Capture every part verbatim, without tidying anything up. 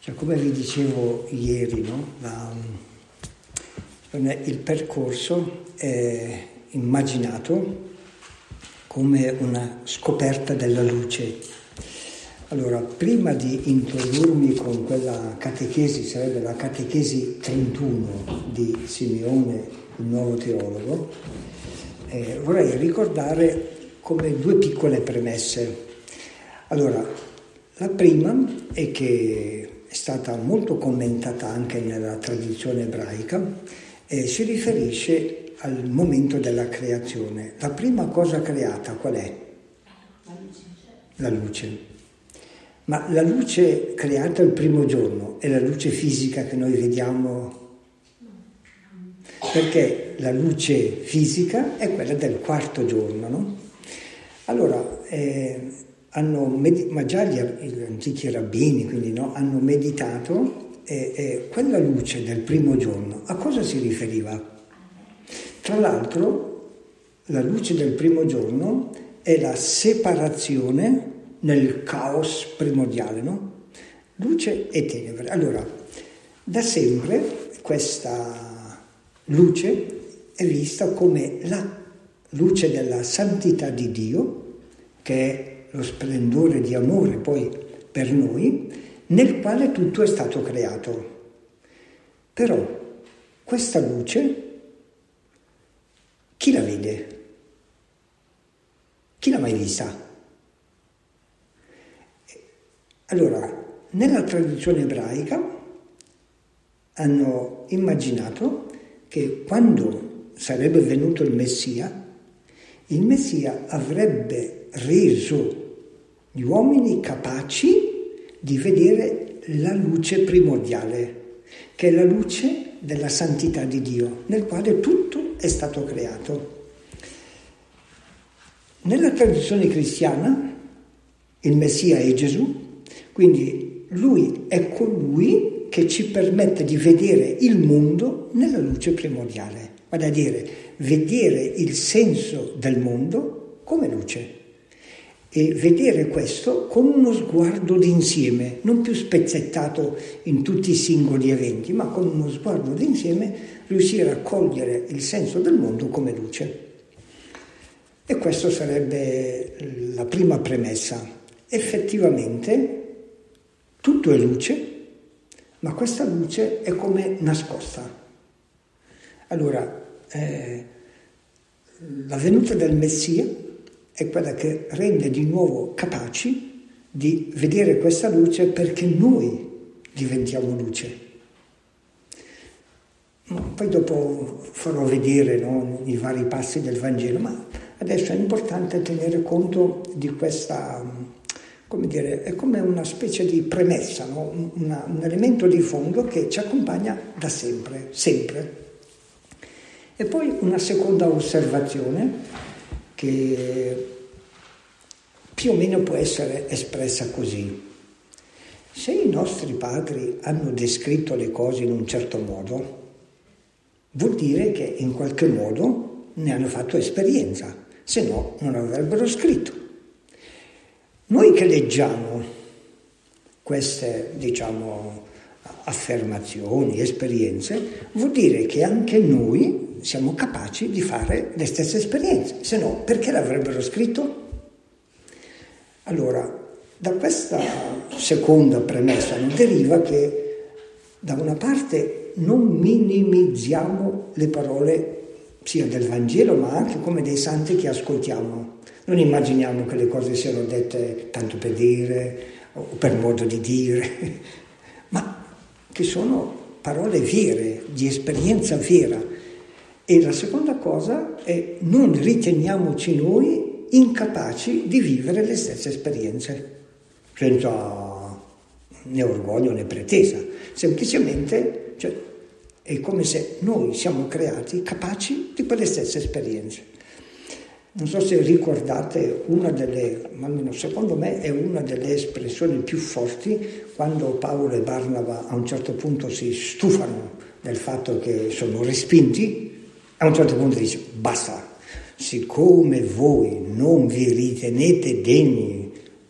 Cioè, come vi dicevo ieri, no? La, il percorso è immaginato come una scoperta della luce. Allora, prima di introdurmi con quella catechesi, sarebbe la catechesi trentuno di Simeone, il nuovo teologo, eh, vorrei ricordare come due piccole premesse. Allora, la prima è che è stata molto commentata anche nella tradizione ebraica e si riferisce al momento della creazione. La prima cosa creata qual è? La luce. Ma la luce creata il primo giorno è la luce fisica che noi vediamo? Perché la luce fisica è quella del quarto giorno, no? Allora, eh, hanno med- ma già gli, gli antichi rabbini, quindi, no, hanno meditato e, e quella luce del primo giorno a cosa si riferiva? Tra l'altro, la luce del primo giorno è la separazione nel caos primordiale, no? Luce e tenebre. Allora, da sempre questa luce è vista come la luce della santità di Dio, che è lo splendore di amore poi per noi, nel quale tutto è stato creato. Però questa luce chi la vede? Chi l'ha mai vista? Allora, nella tradizione ebraica hanno immaginato che quando sarebbe venuto il Messia, il Messia avrebbe reso gli uomini capaci di vedere la luce primordiale, che è la luce della santità di Dio, nel quale tutto è stato creato. Nella tradizione cristiana il Messia è Gesù, quindi lui è colui che ci permette di vedere il mondo nella luce primordiale, vale a dire vedere il senso del mondo come luce. E vedere questo con uno sguardo d'insieme, non più spezzettato in tutti i singoli eventi, ma con uno sguardo d'insieme riuscire a cogliere il senso del mondo come luce. E questa sarebbe la prima premessa. Effettivamente tutto è luce, ma questa luce è come nascosta. Allora, eh, la venuta del Messia è quella che rende di nuovo capaci di vedere questa luce perché noi diventiamo luce. Poi dopo farò vedere, no, i vari passi del Vangelo, ma adesso è importante tenere conto di questa, come dire, è come una specie di premessa, no? Una, un elemento di fondo che ci accompagna da sempre, sempre. E poi una seconda osservazione che più o meno può essere espressa così. Se i nostri padri hanno descritto le cose in un certo modo, vuol dire che in qualche modo ne hanno fatto esperienza, se no non avrebbero scritto. Noi che leggiamo queste, diciamo, affermazioni, esperienze, vuol dire che anche noi siamo capaci di fare le stesse esperienze, se no perché l'avrebbero scritto? Allora, da questa seconda premessa deriva che da una parte non minimizziamo le parole sia del Vangelo ma anche come dei santi che ascoltiamo. Non immaginiamo che le cose siano dette tanto per dire o per modo di dire, ma che sono parole vere, di esperienza vera. E la seconda cosa è non riteniamoci noi incapaci di vivere le stesse esperienze, senza né orgoglio né pretesa, semplicemente, cioè, è come se noi siamo creati capaci di quelle stesse esperienze. Non so se ricordate una delle, almeno secondo me è una delle espressioni più forti quando Paolo e Barnaba a un certo punto si stufano del fatto che sono respinti, a un certo punto dice basta, siccome voi non vi ritenete degni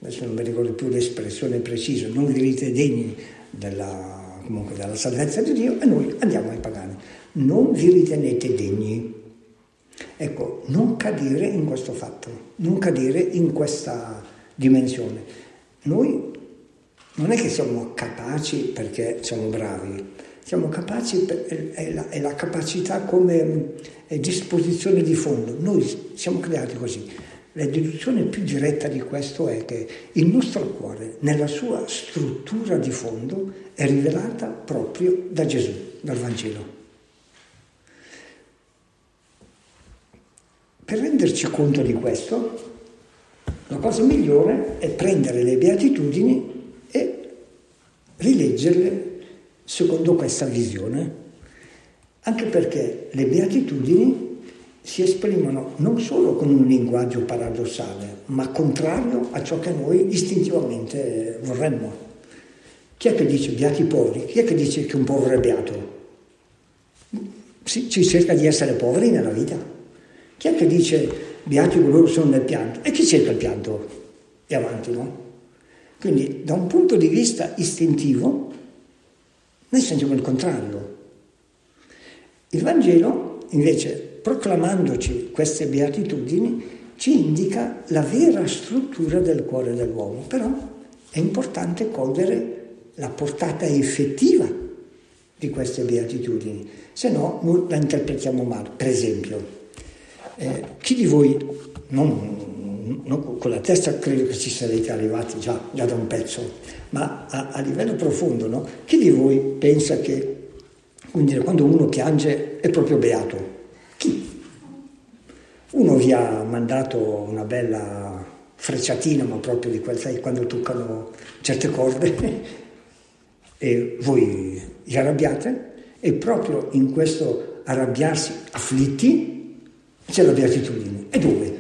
adesso non mi ricordo più l'espressione precisa, non vi ritenete degni della, comunque della salvezza di Dio, e noi andiamo ai pagani. Non vi ritenete degni. Ecco, non cadere in questo fatto, non cadere in questa dimensione. Noi non è che siamo capaci perché siamo bravi, siamo capaci, per, è, la, è la capacità come è disposizione di fondo. Noi siamo creati così. La deduzione più diretta di questo è che il nostro cuore, nella sua struttura di fondo, è rivelata proprio da Gesù, dal Vangelo. Per renderci conto di questo, la cosa migliore è prendere le beatitudini e rileggerle secondo questa visione, anche perché le beatitudini si esprimono non solo con un linguaggio paradossale, ma contrario a ciò che noi istintivamente vorremmo. Chi è che dice beati i poveri? Chi è che dice che un povero è beato? Si, ci cerca di essere poveri nella vita. Chi è che dice beati coloro che sono nel pianto? E chi cerca il pianto? E avanti, no? Quindi da un punto di vista istintivo noi sentiamo il contrario. Il Vangelo invece, proclamandoci queste beatitudini, ci indica la vera struttura del cuore dell'uomo. Però è importante cogliere la portata effettiva di queste beatitudini, se no noi la interpretiamo male. Per esempio, eh, chi di voi, non, non con la testa credo che ci sarete arrivati già, già da un pezzo, ma a, a livello profondo, no? Chi di voi pensa che, quindi, quando uno piange è proprio beato? Chi? Uno vi ha mandato una bella frecciatina, ma proprio di quel, sai, quando toccano certe corde, e voi vi arrabbiate, e proprio in questo arrabbiarsi afflitti c'è la beatitudine. E dove?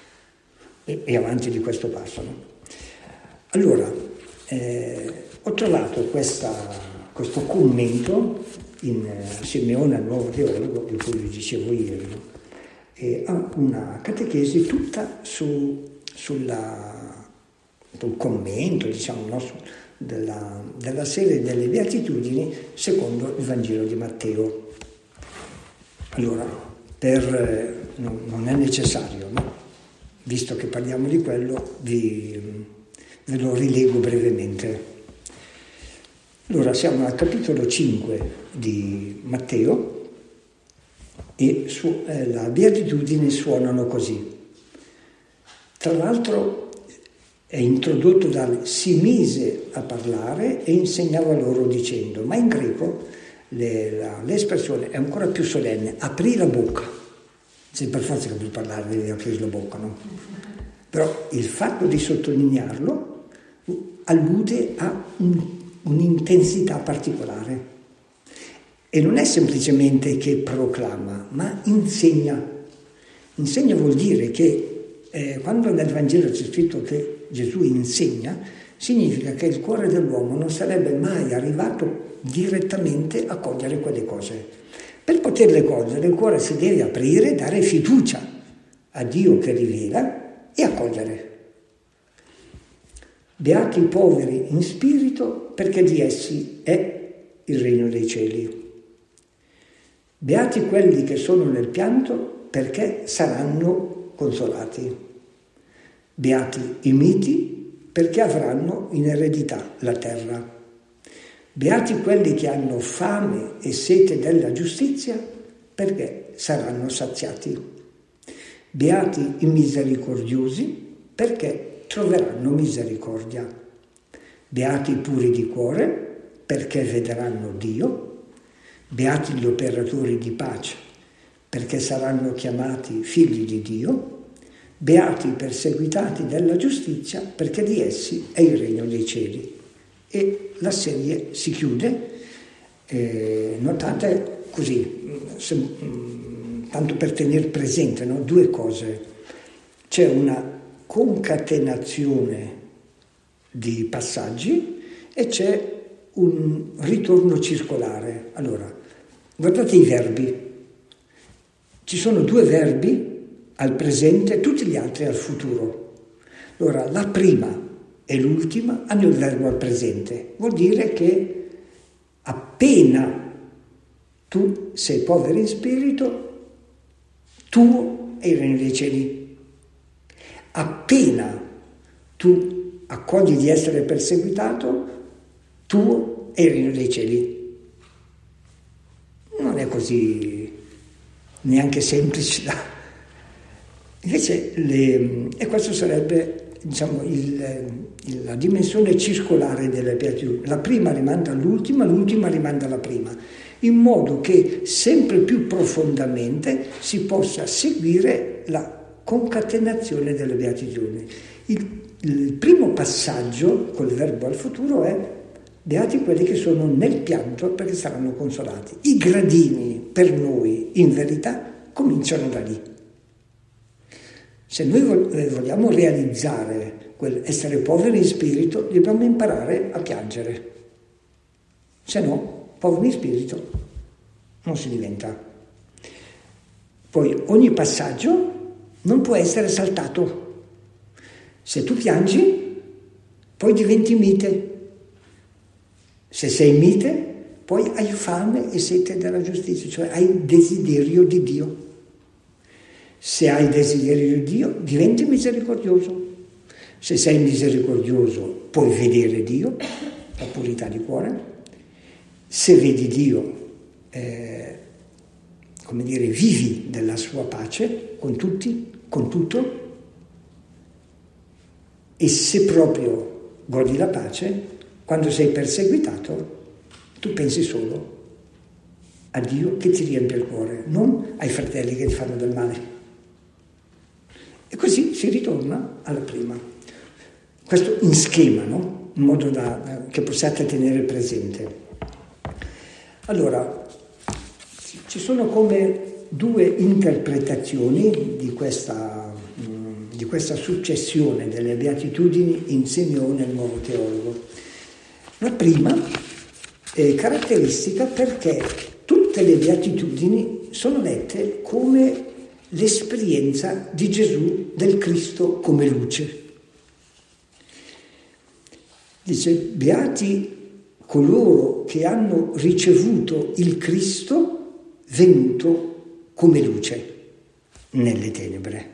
E, e avanti di questo passo, no? Allora, eh, ho trovato questa, questo commento in uh, Simeone al Nuovo Teologo, di cui vi dicevo ieri, no? E ha una catechesi tutta su, sulla, sul commento, diciamo, no? Su, della, della serie delle beatitudini secondo il Vangelo di Matteo. Allora, per, no, non è necessario, no? Visto che parliamo di quello, vi, ve lo rilego brevemente. Allora, siamo al capitolo cinque di Matteo e su, eh, la beatitudine suonano così. Tra l'altro è introdotto dal si mise a parlare e insegnava loro dicendo, ma in greco le, la, l'espressione è ancora più solenne, aprì la bocca. Se per forza che per parlare devi aprire la bocca, no? Però il fatto di sottolinearlo allude a un, un'intensità particolare. E non è semplicemente che proclama, ma insegna. Insegna vuol dire che eh, quando nel Vangelo c'è scritto che Gesù insegna, significa che il cuore dell'uomo non sarebbe mai arrivato direttamente a cogliere quelle cose. Per poterle cogliere il cuore si deve aprire, dare fiducia a Dio che rivela e accogliere. Beati i poveri in spirito, perché di essi è il regno dei cieli. Beati quelli che sono nel pianto, perché saranno consolati. Beati i miti, perché avranno in eredità la terra. Beati quelli che hanno fame e sete della giustizia, perché saranno saziati. Beati i misericordiosi, perché troveranno misericordia. Beati i puri di cuore, perché vedranno Dio. Beati gli operatori di pace, perché saranno chiamati figli di Dio. Beati i perseguitati della giustizia, perché di essi è il regno dei cieli. E la serie si chiude, eh, notate così, se, mh, tanto per tenere presente, no? Due cose. C'è una concatenazione di passaggi e c'è un ritorno circolare. Allora, guardate i verbi. Ci sono due verbi al presente, tutti gli altri al futuro. Allora, la prima e l'ultima hanno il verbo al presente. Vuol dire che appena tu sei povero in spirito, tuo è il regno dei cieli. Appena tu accogli di essere perseguitato, tuo è il regno dei cieli. Non è così neanche semplice da... Invece, le... e questo sarebbe, diciamo, il, il, la dimensione circolare delle beatitudini. La prima rimanda all'ultima, l'ultima rimanda alla prima, in modo che sempre più profondamente si possa seguire la concatenazione delle beatitudini. Il, il primo passaggio col verbo al futuro è: beati quelli che sono nel pianto perché saranno consolati. I gradini per noi, in verità, cominciano da lì. Se noi vogliamo realizzare quel essere poveri in spirito, dobbiamo imparare a piangere. Se no, poveri in spirito non si diventa. Poi ogni passaggio non può essere saltato. Se tu piangi, poi diventi mite. Se sei mite, poi hai fame e sete della giustizia, cioè hai desiderio di Dio. Se hai desiderio di Dio, diventi misericordioso. Se sei misericordioso, puoi vedere Dio, la purità di cuore. Se vedi Dio, eh, come dire, vivi della sua pace con tutti, con tutto. E se proprio godi la pace, quando sei perseguitato, tu pensi solo a Dio che ti riempie il cuore, non ai fratelli che ti fanno del male. E così si ritorna alla prima. Questo in schema, no? In modo da, da, che possiate tenere presente. Allora, ci sono come due interpretazioni di questa, di questa successione delle beatitudini in Simeone, il nuovo teologo. La prima è caratteristica perché tutte le beatitudini sono lette come l'esperienza di Gesù, del Cristo come luce. Dice: beati coloro che hanno ricevuto il Cristo venuto come luce nelle tenebre.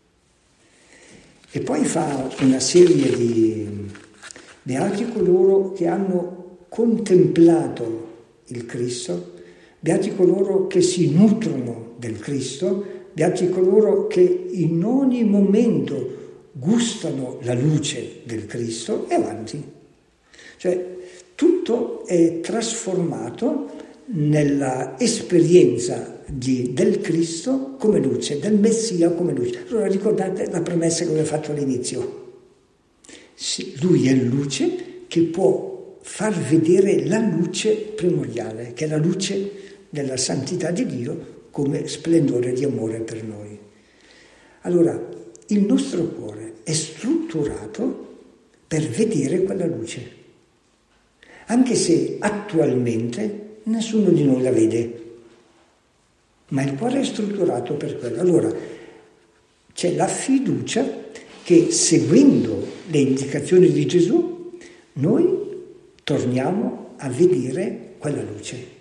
E poi fa una serie di beati coloro che hanno contemplato il Cristo, beati coloro che si nutrono del Cristo, beati coloro che in ogni momento gustano la luce del Cristo, e avanti. Cioè, tutto è trasformato nella esperienza di, del Cristo come luce, del Messia come luce. Allora ricordate la premessa che vi ho fatto all'inizio. Lui è luce che può far vedere la luce primordiale, che è la luce della santità di Dio come splendore di amore per noi. Allora, il nostro cuore è strutturato per vedere quella luce, anche se attualmente nessuno di noi la vede, ma il cuore è strutturato per quello. Allora, c'è la fiducia che, seguendo le indicazioni di Gesù, noi torniamo a vedere quella luce.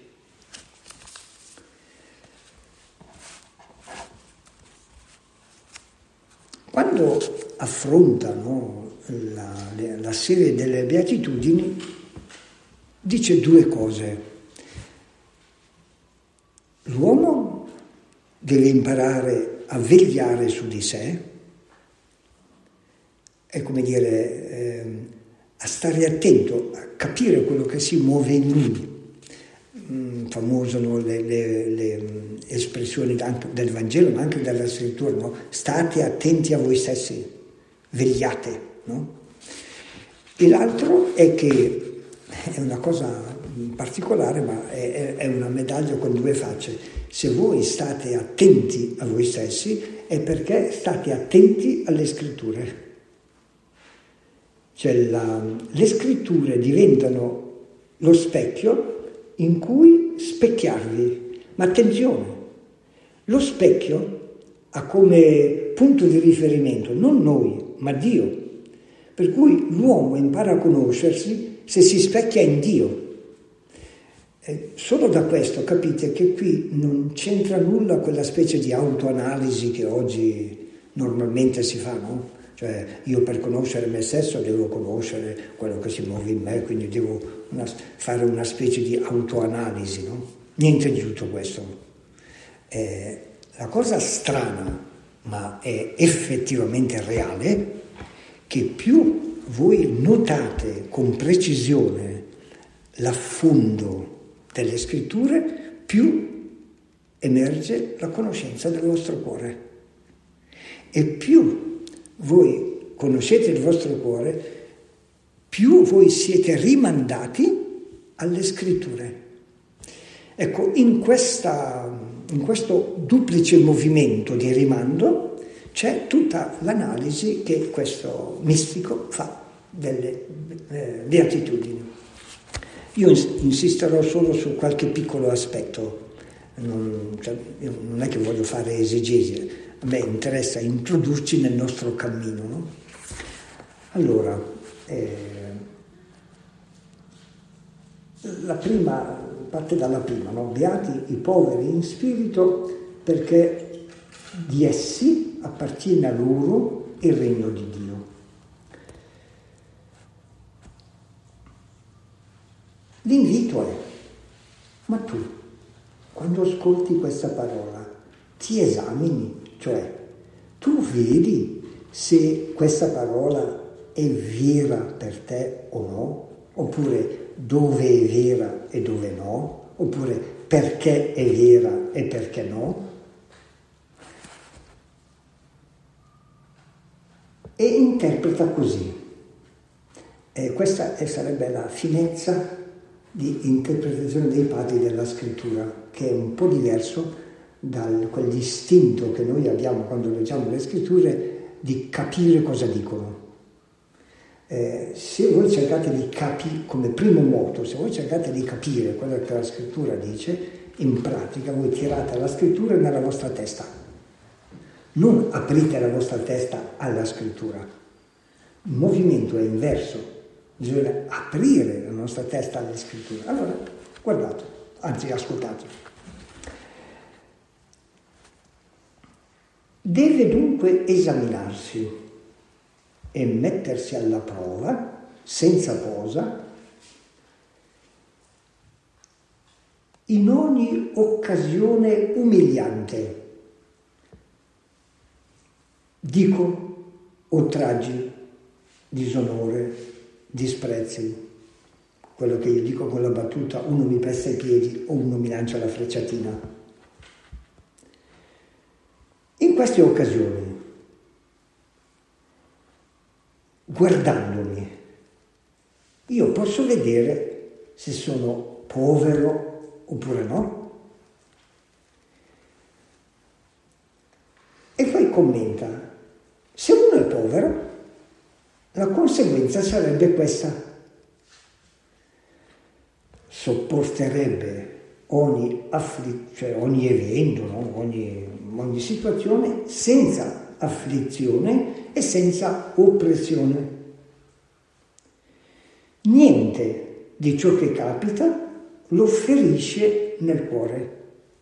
Quando affrontano la, la serie delle beatitudini, dice due cose. L'uomo deve imparare a vegliare su di sé, è come dire, eh, a stare attento, a capire quello che si muove in lui. Mm, famoso, no, le, le, le espressioni del Vangelo, ma anche della Scrittura, no? State attenti a voi stessi, vegliate, no? E l'altro è che è una cosa particolare, ma è, è una medaglia con due facce. Se voi state attenti a voi stessi, è perché state attenti alle Scritture. Cioè la, le Scritture diventano lo specchio in cui specchiarvi. Ma attenzione, lo specchio ha come punto di riferimento non noi, ma Dio. Per cui l'uomo impara a conoscersi se si specchia in Dio. E solo da questo capite che qui non c'entra nulla quella specie di autoanalisi che oggi normalmente si fa, no? Cioè io per conoscere me stesso devo conoscere quello che si muove in me, quindi devo una, fare una specie di autoanalisi, no? Niente di tutto questo. Eh, la cosa strana, ma è effettivamente reale, che più voi notate con precisione l'affondo delle scritture, più emerge la conoscenza del vostro cuore. E più voi conoscete il vostro cuore, più voi siete rimandati alle scritture. Ecco, in, questa, in questo duplice movimento di rimando c'è tutta l'analisi che questo mistico fa delle eh, beatitudini. Io insisterò solo su qualche piccolo aspetto, non, cioè, io non è che voglio fare esegesi, a me interessa introdurci nel nostro cammino, no? Allora, eh, la prima parte dalla prima, no? Beati i poveri in spirito, perché di essi appartiene a loro il regno di Dio. L'invito è, ma tu, quando ascolti questa parola, ti esamini, cioè tu vedi se questa parola è vera per te o no, oppure dove è vera e dove no, oppure perché è vera e perché no. E interpreta così. E questa sarebbe la finezza di interpretazione dei padri della scrittura, che è un po' diverso da quell'istinto che noi abbiamo quando leggiamo le scritture di capire cosa dicono. Eh, se voi cercate di capire, come primo moto, se voi cercate di capire quello che la scrittura dice, in pratica voi tirate la scrittura nella vostra testa. Non aprite la vostra testa alla scrittura. Il movimento è inverso. Bisogna aprire la nostra testa alle scritture. Allora, guardate, anzi ascoltate. Deve dunque esaminarsi e mettersi alla prova, senza posa, in ogni occasione umiliante. Dico, oltraggi, disonore, disprezzi, quello che io dico con la battuta, uno mi pesta i piedi o uno mi lancia la frecciatina. In queste occasioni, guardandomi, io posso vedere se sono povero oppure no. E poi commenta, se uno è povero, la conseguenza sarebbe questa: sopporterebbe ogni, affli- cioè ogni evento, no? ogni, ogni situazione senza afflizione e senza oppressione. Niente di ciò che capita lo ferisce nel cuore.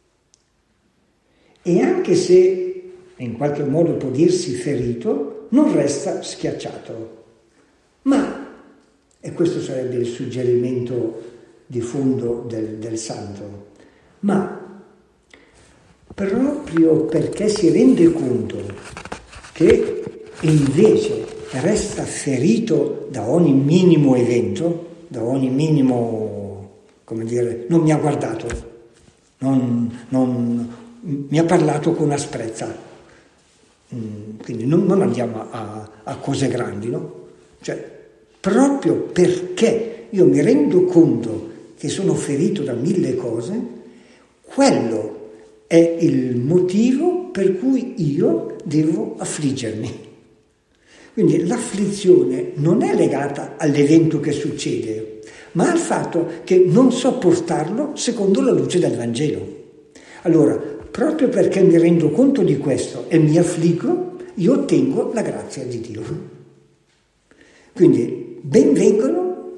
E anche se in qualche modo può dirsi ferito, non resta schiacciato. Ma, e questo sarebbe il suggerimento di fondo del, del santo, ma proprio perché si rende conto che invece resta ferito da ogni minimo evento, da ogni minimo, come dire, non mi ha guardato, non, non mi ha parlato con asprezza, quindi non, non andiamo a, a cose grandi, no? Cioè, proprio perché io mi rendo conto che sono ferito da mille cose, quello è il motivo per cui io devo affliggermi. Quindi l'afflizione non è legata all'evento che succede, ma al fatto che non so portarlo secondo la luce del Vangelo. Allora, proprio perché mi rendo conto di questo e mi affliggo, io ottengo la grazia di Dio. Quindi benvengano,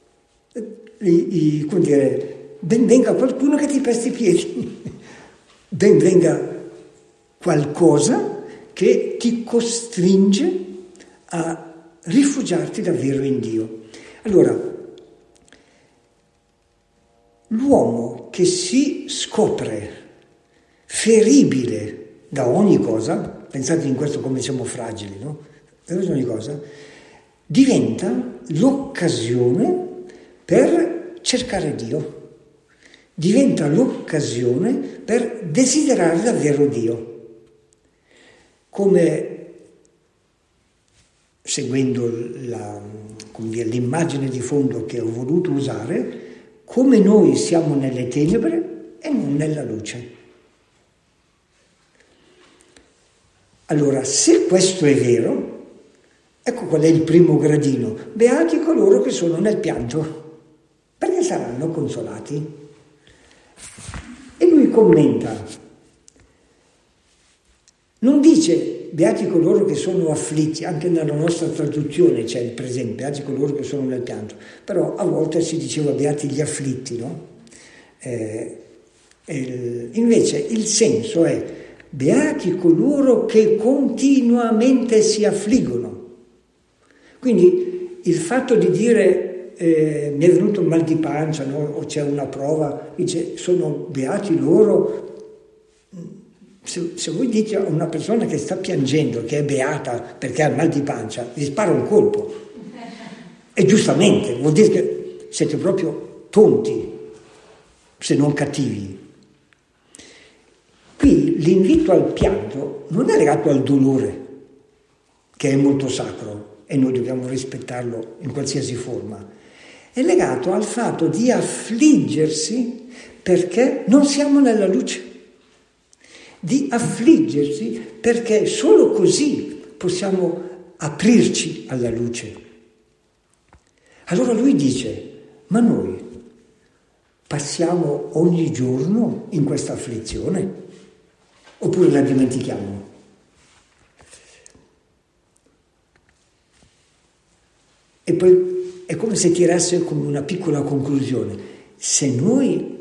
i, i, come dire, benvenga qualcuno che ti pesti i piedi, benvenga qualcosa che ti costringe a rifugiarti davvero in Dio. Allora, l'uomo che si scopre feribile da ogni cosa, pensate in questo come siamo fragili, no? Da ogni cosa, diventa l'occasione per cercare Dio, diventa l'occasione per desiderare davvero Dio. Come, seguendo la, come dire, l'immagine di fondo che ho voluto usare, come noi siamo nelle tenebre e non nella luce. Allora, se questo è vero, ecco qual è il primo gradino. Beati coloro che sono nel pianto, perché saranno consolati. E lui commenta, non dice beati coloro che sono afflitti, anche nella nostra traduzione c'è il presente, beati coloro che sono nel pianto, però a volte si diceva beati gli afflitti, no? Eh, il, invece il senso è beati coloro che continuamente si affliggono. Quindi il fatto di dire eh, mi è venuto un mal di pancia, no? O c'è una prova, dice sono beati loro. Se, se voi dite a una persona che sta piangendo, che è beata perché ha il mal di pancia, gli spara un colpo. E giustamente, vuol dire che siete proprio tonti, se non cattivi. Qui l'invito al pianto non è legato al dolore, che è molto sacro e noi dobbiamo rispettarlo in qualsiasi forma, è legato al fatto di affliggersi perché non siamo nella luce, di affliggersi perché solo così possiamo aprirci alla luce. Allora lui dice, ma noi passiamo ogni giorno in questa afflizione? Oppure la dimentichiamo? E poi è come se tirasse come una piccola conclusione. Se noi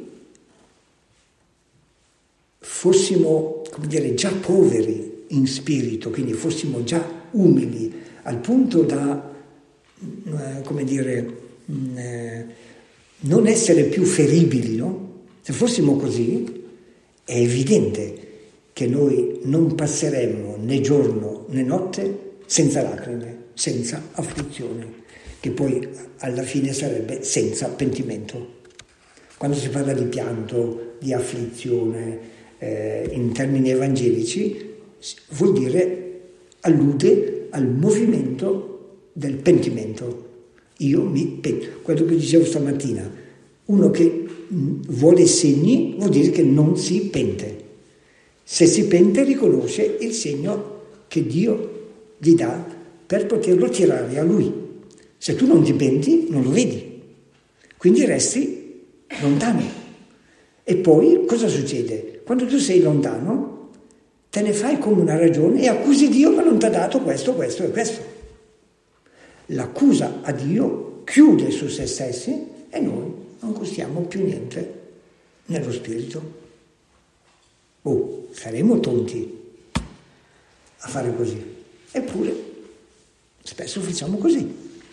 fossimo, come dire, già poveri in spirito, quindi fossimo già umili, al punto da, eh, come dire, eh, non essere più feribili, no? Se fossimo così, è evidente che noi non passeremmo né giorno né notte senza lacrime, senza afflizione, che poi alla fine sarebbe senza pentimento. Quando si parla di pianto, di afflizione, eh, in termini evangelici, vuol dire, allude al movimento del pentimento. Io mi pento. Quello che dicevo stamattina, uno che vuole segni vuol dire che non si pente. Se si pente riconosce il segno che Dio gli dà per poterlo tirare a Lui. Se tu non ti penti, non lo vedi. Quindi resti lontano. E poi cosa succede? Quando tu sei lontano, te ne fai come una ragione e accusi Dio che non ti ha dato questo, questo e questo. L'accusa a Dio chiude su se stessi e noi non costiamo più niente nello spirito. Oh, saremo tonti a fare così. Eppure, spesso facciamo così.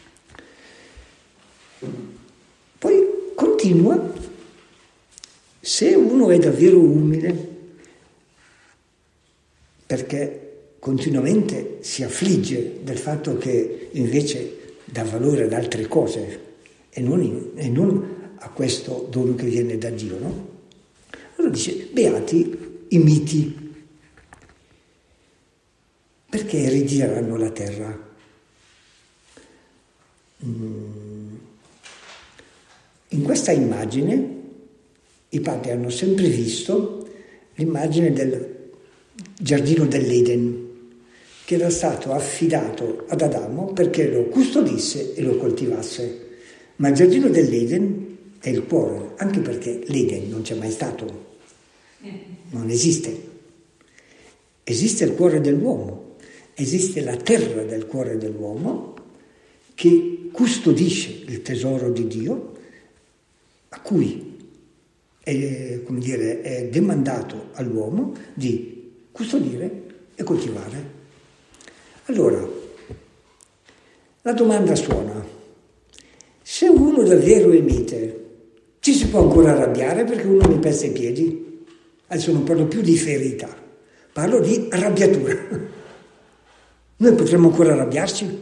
Poi continua, se uno è davvero umile, perché continuamente si affligge del fatto che invece dà valore ad altre cose e non, in, e non a questo dono che viene da Dio, no? Allora dice, beati i miti, perché erediteranno la terra. In questa immagine i padri hanno sempre visto l'immagine del giardino dell'Eden, che era stato affidato ad Adamo perché lo custodisse e lo coltivasse. Ma il giardino dell'Eden è il cuore, anche perché l'Eden non c'è mai stato, non esiste. Esiste il cuore dell'uomo, esiste la terra del cuore dell'uomo che custodisce il tesoro di Dio, a cui è, come dire, è demandato all'uomo di custodire e coltivare. Allora, la domanda suona: se uno davvero è mite, ci si può ancora arrabbiare perché uno mi pesta i piedi? Adesso non parlo più di ferita, parlo di arrabbiatura. Noi potremmo ancora arrabbiarci?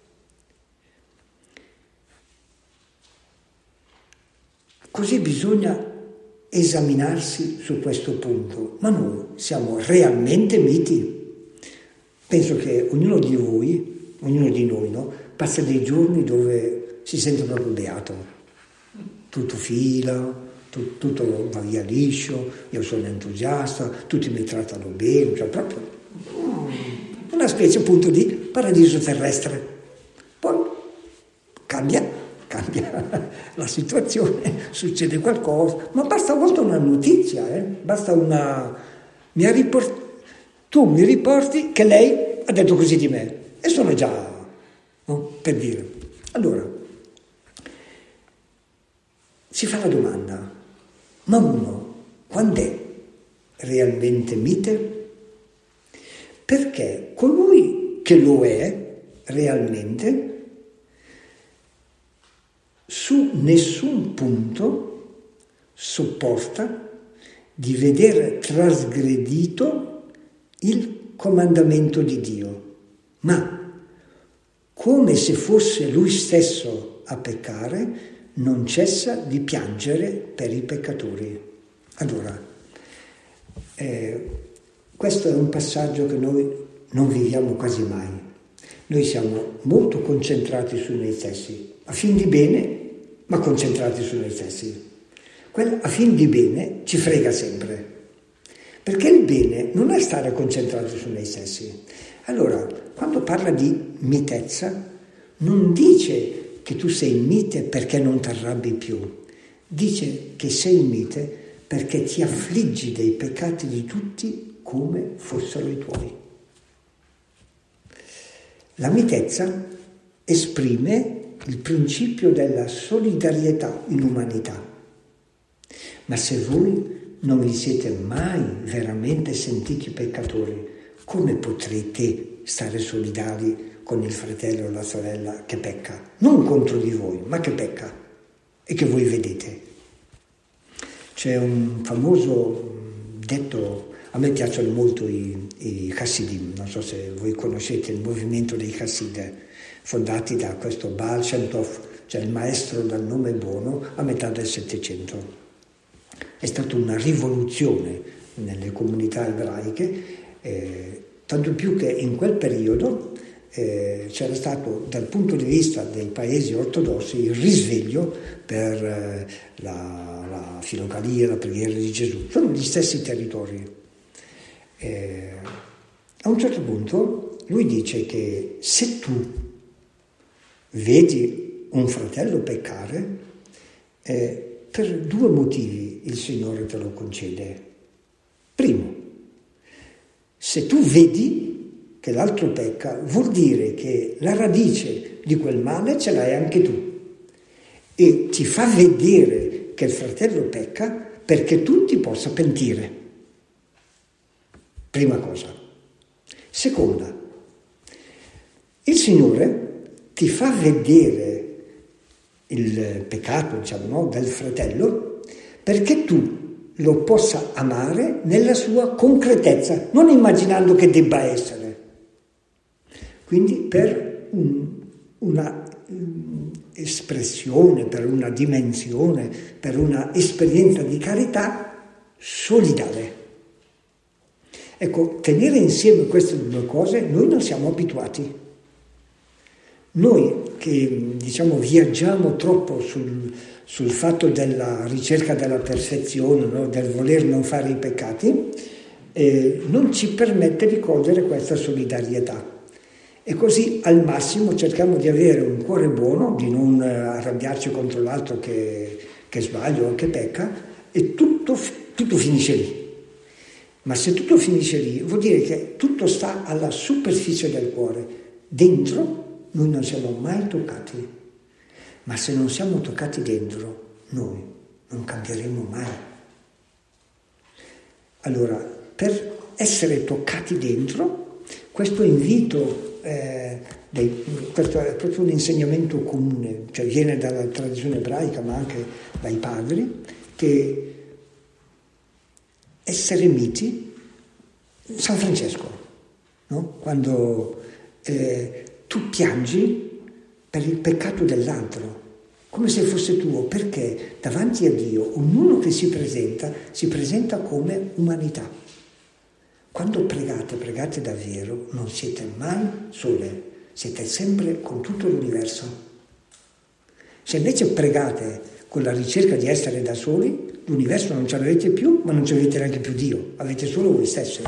Così bisogna esaminarsi su questo punto. Ma noi siamo realmente miti? Penso che ognuno di voi, ognuno di noi, no, passa dei giorni dove si sente proprio beato. Tutto fila, tu, tutto va via liscio, io sono entusiasta, tutti mi trattano bene, cioè proprio una specie appunto di paradiso terrestre. Poi cambia, cambia la situazione, succede qualcosa, ma basta a volte una notizia, eh? Basta una... Mi ha riport... Tu mi riporti che lei ha detto così di me, e sono già, no? Per dire. Allora, si fa la domanda, ma uno quando è realmente mite? Perché colui che lo è realmente su nessun punto sopporta di vedere trasgredito il comandamento di Dio, ma come se fosse lui stesso a peccare, non cessa di piangere per i peccatori. Allora, eh, questo è un passaggio che noi non viviamo quasi mai. Noi siamo molto concentrati su noi stessi, a fin di bene, ma concentrati su noi stessi. Quel a fin di bene ci frega sempre, perché il bene non è stare concentrati su noi stessi. Allora, quando parla di mitezza, non dice che tu sei mite perché non ti arrabbi più, dice che sei mite perché ti affliggi dei peccati di tutti come fossero i tuoi. La mitezza esprime il principio della solidarietà in umanità, ma se voi non vi siete mai veramente sentiti peccatori, come potrete stare solidari con il fratello o la sorella che pecca? Non contro di voi, ma che pecca e che voi vedete. C'è un famoso detto, a me piacciono molto i, i Hasidim, non so se voi conoscete il movimento dei Hasid, fondati da questo Baal Shem Tov, cioè il maestro dal nome buono, a metà del Settecento. È stata una rivoluzione nelle comunità ebraiche, eh, tanto più che in quel periodo eh, c'era stato dal punto di vista dei paesi ortodossi il risveglio per eh, la, la filocalia, la preghiera di Gesù. Sono gli stessi territori. Eh, a un certo punto lui dice che se tu vedi un fratello peccare, eh, per due motivi il Signore te lo concede. Primo, se tu vedi che l'altro pecca, vuol dire che la radice di quel male ce l'hai anche tu e ti fa vedere che il fratello pecca perché tu ti possa pentire. Prima cosa. Seconda, il Signore ti fa vedere il peccato, diciamo, no, del fratello perché tu lo possa amare nella sua concretezza, non immaginando che debba essere. Quindi per un, una um, espressione, per una dimensione, per una esperienza di carità solidale. Ecco, tenere insieme queste due cose noi non siamo abituati. Noi che, diciamo, viaggiamo troppo sul, sul fatto della ricerca della perfezione, no? Del voler non fare i peccati, eh, non ci permette di cogliere questa solidarietà. E così al massimo cerchiamo di avere un cuore buono, di non arrabbiarci contro l'altro che, che sbaglia o che pecca, e tutto, tutto finisce lì. Ma se tutto finisce lì, vuol dire che tutto sta alla superficie del cuore. Dentro noi non siamo mai toccati, ma se non siamo toccati dentro, noi non cambieremo mai. Allora, per essere toccati dentro, questo invito, eh, dei, questo è proprio un insegnamento comune, cioè viene dalla tradizione ebraica ma anche dai padri, che essere miti, San Francesco, no? Quando eh, tu piangi per il peccato dell'altro, come se fosse tuo, perché davanti a Dio ognuno che si presenta, si presenta come umanità. Quando pregate, pregate davvero, non siete mai sole, siete sempre con tutto l'universo. Se invece pregate con la ricerca di essere da soli, l'universo non ce l'avete più, ma non ce l'avete neanche più Dio, avete solo voi stessi.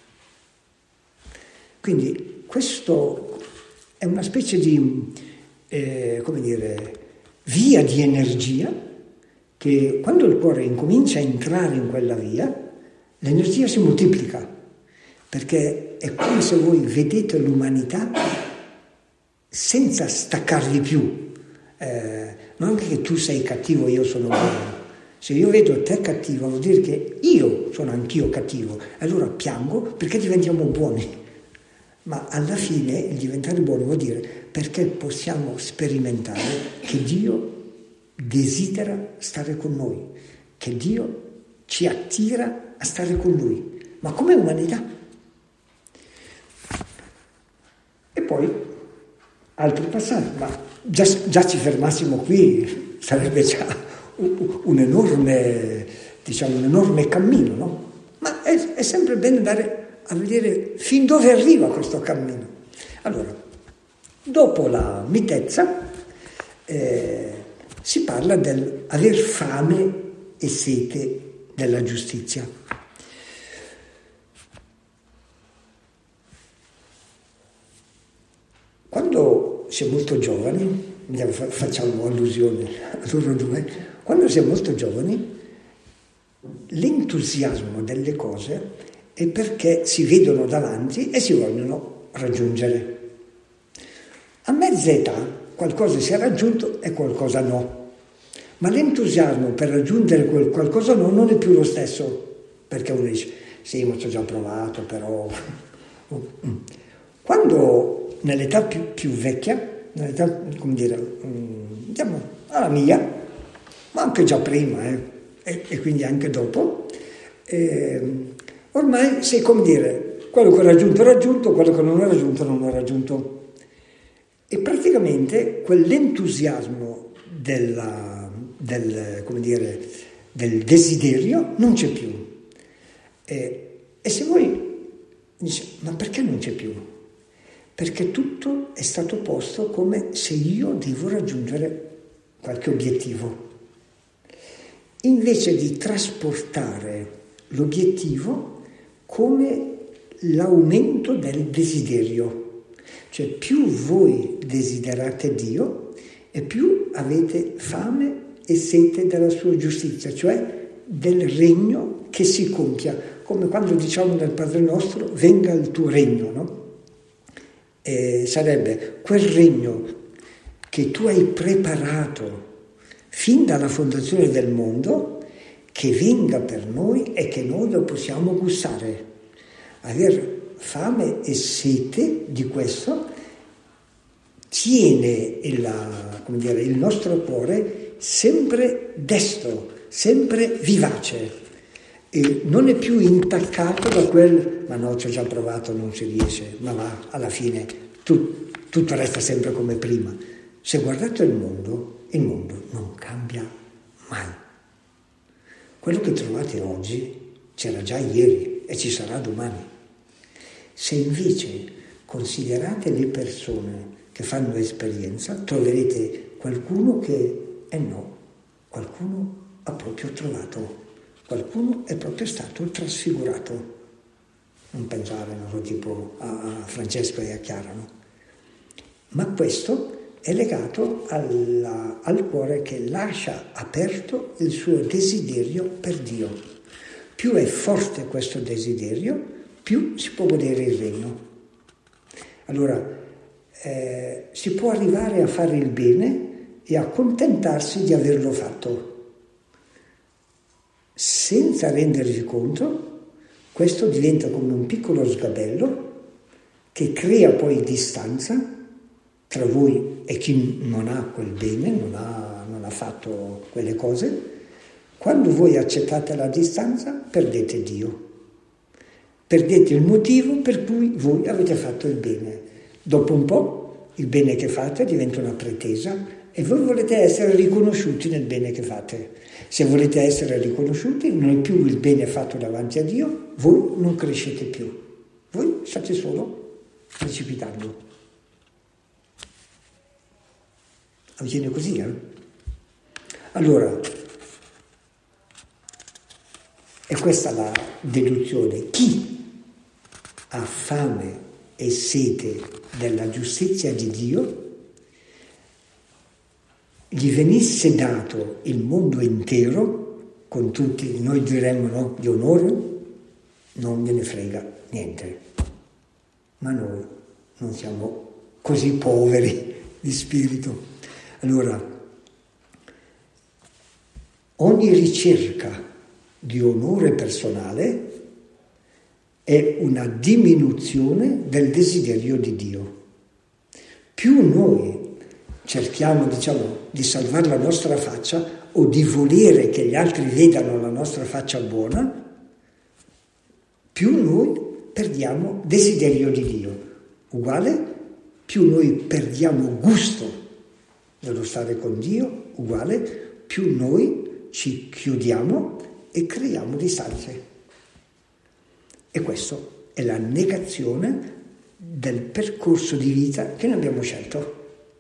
Quindi questo è una specie di, eh, come dire, via di energia che quando il cuore incomincia a entrare in quella via, l'energia si moltiplica, perché è come se voi vedete l'umanità senza staccarvi più. Eh, non è che tu sei cattivo e io sono buono. Se io vedo te cattivo vuol dire che io sono anch'io cattivo, allora piango perché diventiamo buoni. Ma alla fine il diventare buoni vuol dire perché possiamo sperimentare che Dio desidera stare con noi, che Dio ci attira a stare con Lui, ma come umanità. E poi altri passaggi, ma già, già ci fermassimo qui sarebbe già un, un enorme, diciamo, un enorme cammino, no? Ma è, è sempre bene andare a vedere fin dove arriva questo cammino. Allora, dopo la mitezza eh, si parla del aver fame e sete della giustizia. Quando si è molto giovani, facciamo allusione a loro due, quando si è molto giovani, l'entusiasmo delle cose è perché si vedono davanti e si vogliono raggiungere. A mezza età qualcosa si è raggiunto e qualcosa no, ma l'entusiasmo per raggiungere quel qualcosa no non è più lo stesso, perché uno dice sì, ma ci ho già provato, però quando nell'età più, più vecchia, nell'età, come dire, diciamo alla mia, ma anche già prima eh, e, e quindi anche dopo, eh, ormai sei, come dire, quello che ho raggiunto ho raggiunto, quello che non ho raggiunto non ho raggiunto. E praticamente quell'entusiasmo della, del, come dire, del desiderio non c'è più. E, e se voi dice, ma perché non c'è più? Perché tutto è stato posto come se io devo raggiungere qualche obiettivo. Invece di trasportare l'obiettivo come l'aumento del desiderio. Cioè più voi desiderate Dio e più avete fame e sete della sua giustizia, cioè del regno che si compia, come quando diciamo nel Padre nostro venga il tuo regno, no? E sarebbe quel regno che tu hai preparato fin dalla fondazione del mondo, che venga per noi e che noi lo possiamo gustare. Aver fame e sete di questo tiene il, come dire, il nostro cuore sempre destro, sempre vivace e non è più intaccato da quel ma no, ci ho già provato, non si riesce, ma va, alla fine tu, tutto resta sempre come prima. Se guardate il mondo, il mondo non cambia mai. Quello che trovate oggi c'era già ieri e ci sarà domani. Se invece considerate le persone che fanno esperienza, troverete qualcuno che è no, qualcuno ha proprio trovato, qualcuno è proprio stato trasfigurato. Non pensare, non so, tipo a Francesco e a Chiara, no? Ma questo è legato alla, al cuore che lascia aperto il suo desiderio per Dio. Più è forte questo desiderio, più si può godere il regno. Allora, eh, si può arrivare a fare il bene e accontentarsi di averlo fatto. Senza rendersi conto, questo diventa come un piccolo sgabello che crea poi distanza tra voi e chi non ha quel bene, non ha, non ha fatto quelle cose. Quando voi accettate la distanza, perdete Dio. Perdete il motivo per cui voi avete fatto il bene. Dopo un po' il bene che fate diventa una pretesa e voi volete essere riconosciuti nel bene che fate. Se volete essere riconosciuti, non è più il bene fatto davanti a Dio, voi non crescete più. Voi state solo precipitando. Avviene così, eh? Allora, è questa la deduzione. Chi ha fame e sete della giustizia di Dio, gli venisse dato il mondo intero, con tutti, noi diremmo no, di onore, non gliene frega niente. Ma noi non siamo così poveri di spirito. Allora, ogni ricerca di onore personale è una diminuzione del desiderio di Dio. Più noi cerchiamo, diciamo, di salvare la nostra faccia o di volere che gli altri vedano la nostra faccia buona, più noi perdiamo desiderio di Dio. Uguale, più noi perdiamo gusto dello stare con Dio, uguale, più noi ci chiudiamo e creiamo distanze. E questo è la negazione del percorso di vita che noi abbiamo scelto.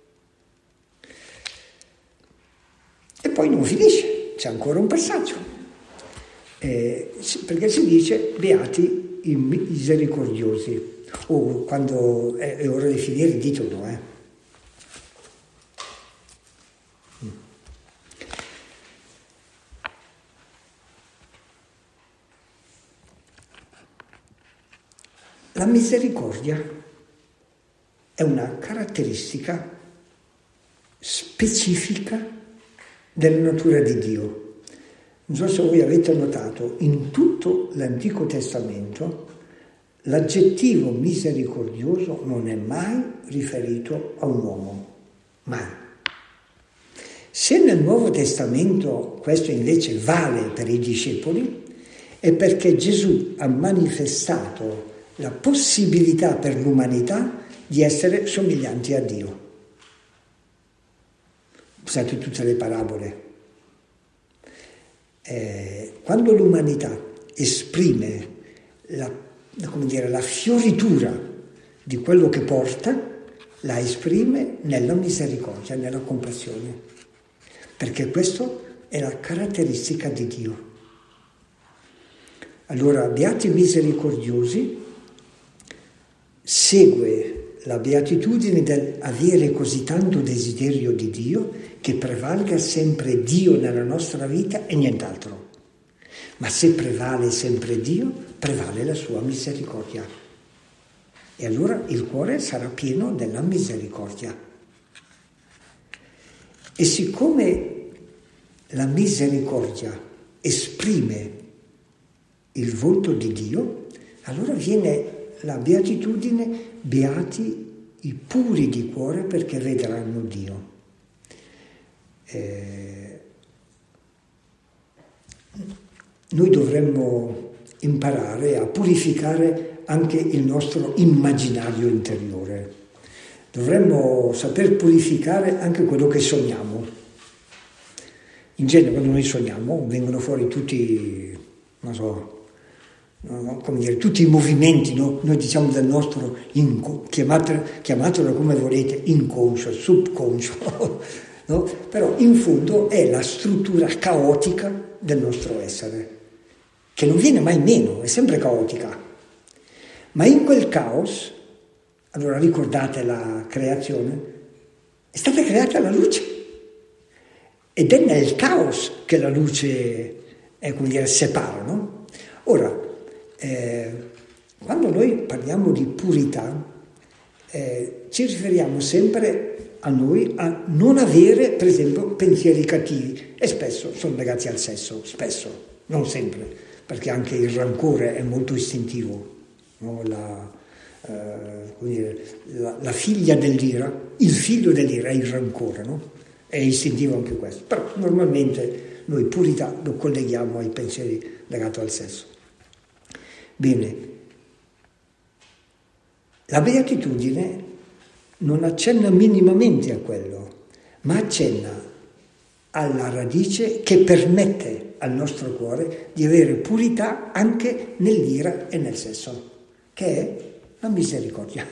E poi non finisce, c'è ancora un passaggio, eh, perché si dice beati i misericordiosi, o quando è, è ora di finire ditelo, eh. La misericordia è una caratteristica specifica della natura di Dio. Non so se voi avete notato, in tutto l'Antico Testamento l'aggettivo misericordioso non è mai riferito a un uomo, mai. Se nel Nuovo Testamento questo invece vale per i discepoli, è perché Gesù ha manifestato la possibilità per l'umanità di essere somiglianti a Dio. Pensate tutte le parabole. Eh, quando l'umanità esprime la, come dire, la fioritura di quello che porta, la esprime nella misericordia, nella compassione, perché questa è la caratteristica di Dio. Allora, beati misericordiosi segue la beatitudine dell'avere così tanto desiderio di Dio che prevalga sempre Dio nella nostra vita e nient'altro. Ma se prevale sempre Dio, prevale la sua misericordia. E allora il cuore sarà pieno della misericordia. E siccome la misericordia esprime il volto di Dio, allora viene la beatitudine, beati i puri di cuore perché vedranno Dio. Eh, noi dovremmo imparare a purificare anche il nostro immaginario interiore. Dovremmo saper purificare anche quello che sogniamo. In genere quando noi sogniamo vengono fuori tutti, non so, no, come dire, tutti i movimenti, no? Noi diciamo del nostro, inco- chiamatelo, chiamatelo come volete, inconscio, subconscio, no? Però in fondo è la struttura caotica del nostro essere, che non viene mai meno, è sempre caotica. Ma in quel caos, allora ricordate la creazione, è stata creata la luce. Ed è nel caos che la luce, è, come dire, separa, no? Ora, eh, quando noi parliamo di purità, eh, ci riferiamo sempre a noi a non avere, per esempio, pensieri cattivi, e spesso sono legati al sesso, spesso, non sempre, perché anche il rancore è molto istintivo, no? la, eh, come dire, la, la figlia dell'ira, il figlio dell'ira è il rancore, no? È istintivo anche questo, però normalmente noi purità lo colleghiamo ai pensieri legati al sesso. Bene, la beatitudine non accenna minimamente a quello, ma accenna alla radice che permette al nostro cuore di avere purità anche nell'ira e nel sesso, che è la misericordia.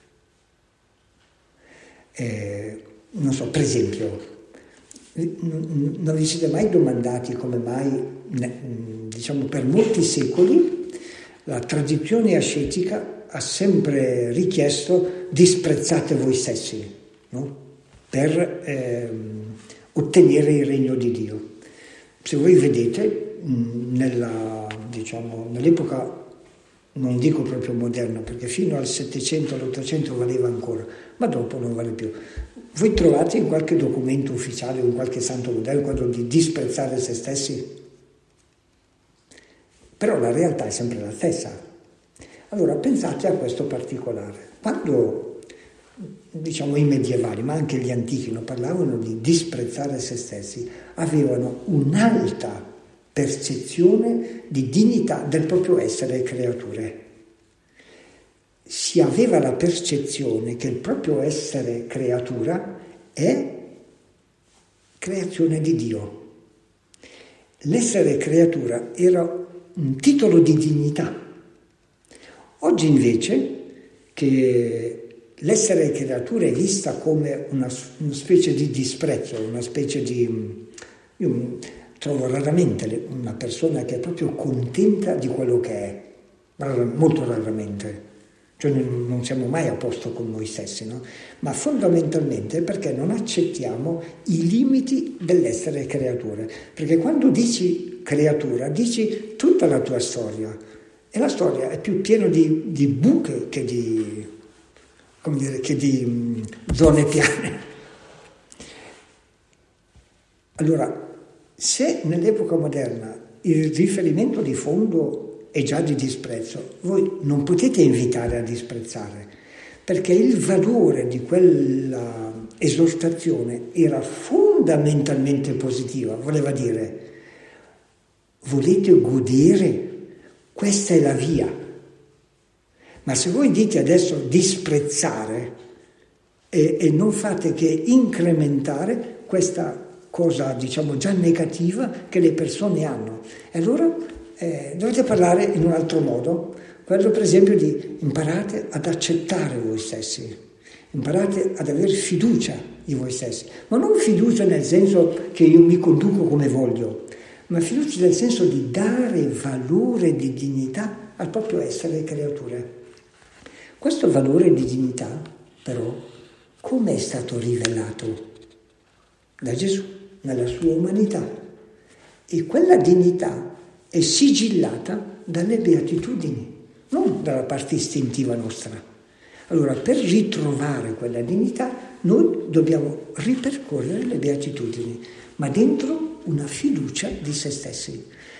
Eh, non so, per esempio, non vi siete mai domandati come mai, diciamo, per molti secoli la tradizione ascetica ha sempre richiesto disprezzate voi stessi, no? Per eh, ottenere il regno di Dio. Se voi vedete nella, diciamo, nell'epoca, non dico proprio moderna, perché fino al Settecento, all'Ottocento valeva ancora, ma dopo non vale più. Voi trovate in qualche documento ufficiale o in qualche santo modello quello di disprezzare se stessi? Però la realtà è sempre la stessa. Allora pensate a questo particolare. Quando, diciamo, i medievali, ma anche gli antichi, non parlavano di disprezzare se stessi, avevano un'alta percezione di dignità del proprio essere creature. Si aveva la percezione che il proprio essere creatura è creazione di Dio. L'essere creatura era un titolo di dignità. Oggi invece, che l'essere creatura è vista come una, una specie di disprezzo, una specie di... Io trovo raramente una persona che è proprio contenta di quello che è, molto raramente. Cioè non siamo mai a posto con noi stessi, no? Ma fondamentalmente perché non accettiamo i limiti dell'essere creature. Perché quando dici creatura, dici tutta la tua storia. E la storia è più piena di, di buche che di, come dire, che di mh, zone piane. Allora, se nell'epoca moderna il riferimento di fondo è già di disprezzo, voi non potete invitare a disprezzare, perché il valore di quella esortazione era fondamentalmente positiva, voleva dire, volete godere? Questa è la via. Ma se voi dite adesso disprezzare e, e non fate che incrementare questa cosa, diciamo, già negativa che le persone hanno, e allora Eh, dovete parlare in un altro modo, quello per esempio di imparate ad accettare voi stessi, imparate ad avere fiducia di voi stessi, ma non fiducia nel senso che io mi conduco come voglio, ma fiducia nel senso di dare valore di dignità al proprio essere creature. Questo valore di dignità, però, come è stato rivelato da Gesù nella sua umanità? E quella dignità è sigillata dalle beatitudini, non dalla parte istintiva nostra. Allora, per ritrovare quella dignità, noi dobbiamo ripercorrere le beatitudini, ma dentro una fiducia di se stessi.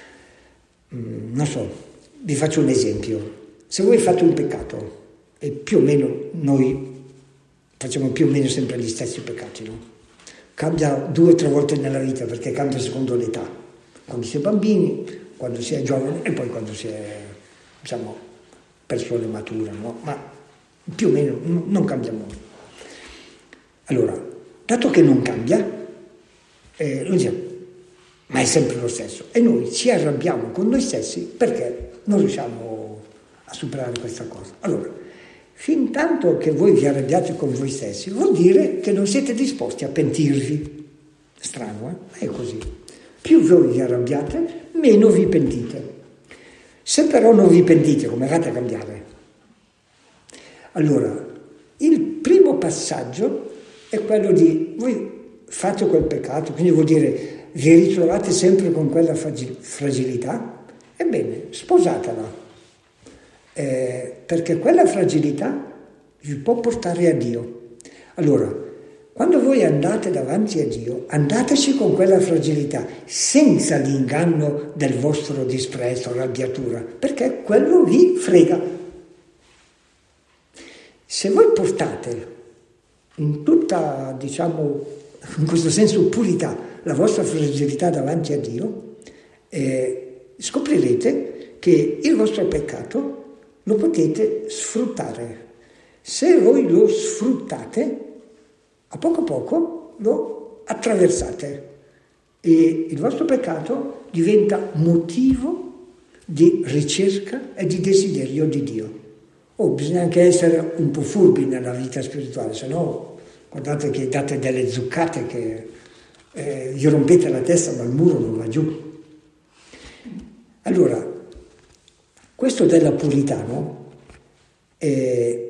Mm, non so, vi faccio un esempio. Se voi fate un peccato, e più o meno noi facciamo più o meno sempre gli stessi peccati, no? Cambia due o tre volte nella vita, perché cambia secondo l'età. Quando si è bambini, quando si è giovane e poi quando si è, diciamo, persone mature, no? Ma più o meno non cambia molto. Allora, dato che non cambia, eh, noi diciamo, ma è sempre lo stesso, e noi ci arrabbiamo con noi stessi perché non riusciamo a superare questa cosa. Allora, fin tanto che voi vi arrabbiate con voi stessi, vuol dire che non siete disposti a pentirvi. Strano, eh? Ma è così. Più voi vi arrabbiate, meno vi pentite. Se però non vi pentite, come fate a cambiare? Allora, il primo passaggio è quello di, voi fate quel peccato, quindi vuol dire, vi ritrovate sempre con quella fragilità? Ebbene, sposatela, eh, perché quella fragilità vi può portare a Dio. Allora, quando voi andate davanti a Dio, andateci con quella fragilità, senza l'inganno del vostro disprezzo, arrabbiatura, perché quello vi frega. Se voi portate in tutta, diciamo, in questo senso purità, la vostra fragilità davanti a Dio, eh, scoprirete che il vostro peccato lo potete sfruttare. Se voi lo sfruttate, a poco a poco lo attraversate e il vostro peccato diventa motivo di ricerca e di desiderio di Dio. Oh, bisogna anche essere un po' furbi nella vita spirituale, se no guardate che date delle zuccate che eh, gli rompete la testa ma il muro non va giù. Allora, questo della purità, no? È,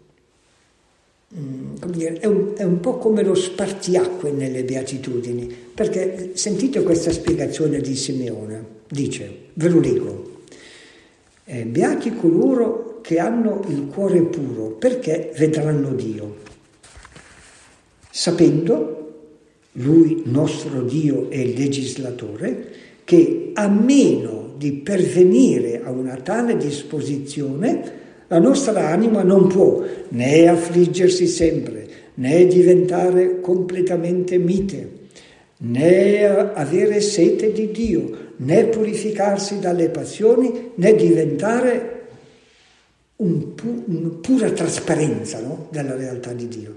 come dire, è, un, è un po' come lo spartiacque nelle beatitudini, perché sentite questa spiegazione di Simeone, dice, ve lo leggo, eh, beati coloro che hanno il cuore puro, perché vedranno Dio. Sapendo, lui, nostro Dio e legislatore, che a meno di pervenire a una tale disposizione, la nostra anima non può né affliggersi sempre, né diventare completamente mite, né avere sete di Dio, né purificarsi dalle passioni, né diventare un pu- una pura trasparenza, no? Della realtà di Dio.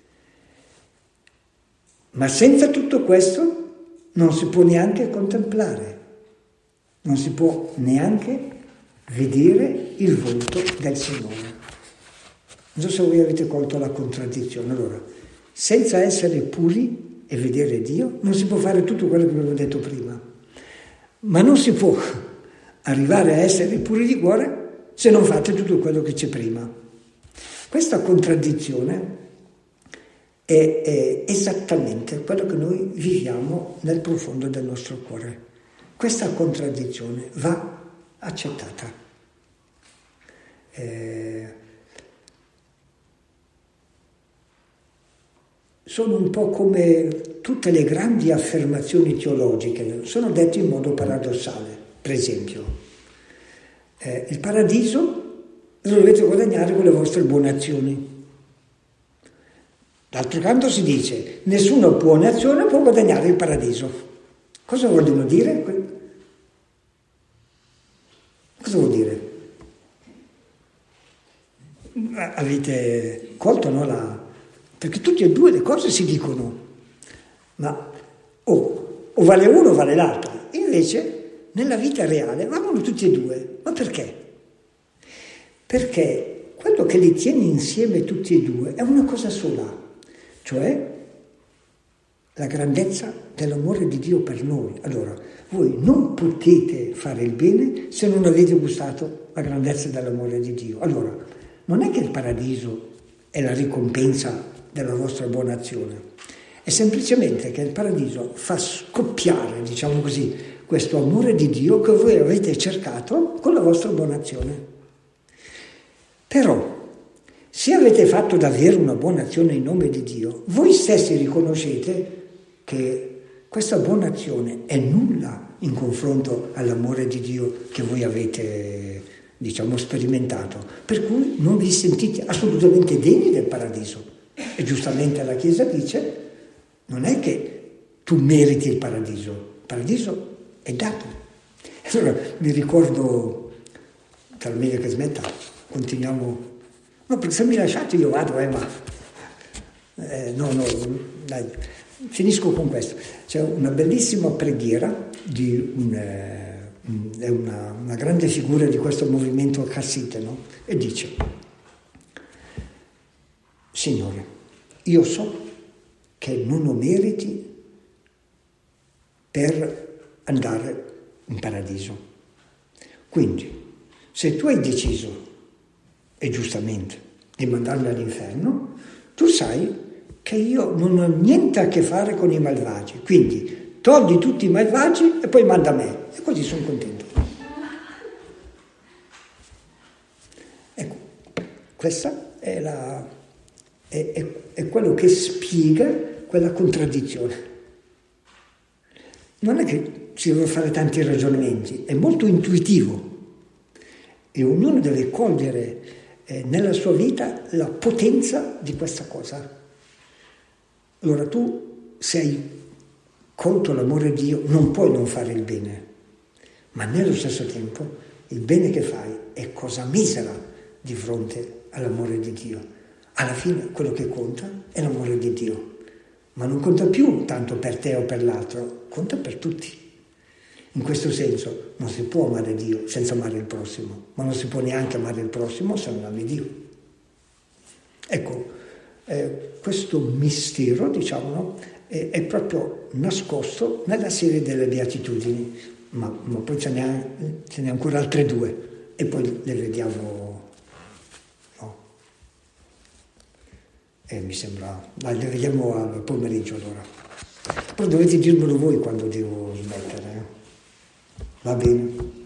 Ma senza tutto questo non si può neanche contemplare, non si può neanche vedere il volto del Signore. Non so se voi avete colto la contraddizione. Allora, senza essere puri e vedere Dio, non si può fare tutto quello che avevo detto prima. Ma non si può arrivare a essere puri di cuore se non fate tutto quello che c'è prima. Questa contraddizione è, è esattamente quello che noi viviamo nel profondo del nostro cuore. Questa contraddizione va accettata. Eh, sono un po' come tutte le grandi affermazioni teologiche, sono dette in modo paradossale. Per esempio, eh, il paradiso lo dovete guadagnare con le vostre buone azioni. D'altro canto si dice, nessuna buona azione può guadagnare il paradiso. Cosa vogliono dire? Cosa vuol dire? Avete colto, no? La... Perché tutte e due le cose si dicono, ma oh, o vale uno o vale l'altro. Invece nella vita reale vanno tutti e due. Ma perché? Perché quello che li tiene insieme tutti e due è una cosa sola, cioè la grandezza dell'amore di Dio per noi. Allora, voi non potete fare il bene se non avete gustato la grandezza dell'amore di Dio. Allora, non è che il paradiso è la ricompensa della vostra buona azione, è semplicemente che il paradiso fa scoppiare, diciamo così, questo amore di Dio che voi avete cercato con la vostra buona azione. Però, se avete fatto davvero una buona azione in nome di Dio, voi stessi riconoscete che questa buona azione è nulla in confronto all'amore di Dio che voi avete, diciamo, sperimentato, per cui non vi sentite assolutamente degni del paradiso. E giustamente la Chiesa dice, non è che tu meriti il paradiso, il paradiso è dato. Allora mi ricordo, tra meglio che smetta, continuiamo, no, perché se mi lasciate io vado, eh, ma eh, no, no, dai, finisco con questo. C'è una bellissima preghiera di un, eh, è una, una grande figura di questo movimento cassite, no? E dice: Signore, io so che non ho meriti per andare in paradiso. Quindi, se tu hai deciso, e giustamente, di mandarmi all'inferno, tu sai che io non ho niente a che fare con i malvagi. Quindi, togli tutti i malvagi e poi manda me. E così sono contento. Ecco, questa è, la, è, è, è quello che spiega quella contraddizione. Non è che si devono fare tanti ragionamenti, è molto intuitivo e ognuno deve cogliere eh, nella sua vita la potenza di questa cosa. Allora tu sei contro l'amore di Dio, non puoi non fare il bene, ma nello stesso tempo il bene che fai è cosa misera di fronte all'amore di Dio. Alla fine quello che conta è l'amore di Dio, ma non conta più tanto per te o per l'altro, conta per tutti. In questo senso non si può amare Dio senza amare il prossimo, ma non si può neanche amare il prossimo se non ami Dio. Ecco, eh, questo mistero, diciamo, no, è, è proprio nascosto nella serie delle Beatitudini, ma, ma poi ce n'è, ce n'è ancora altre due e poi le vediamo, no? E mi sembra, dai, le vediamo al pomeriggio allora. Però dovete dirmelo voi quando devo smettere, eh? Va bene?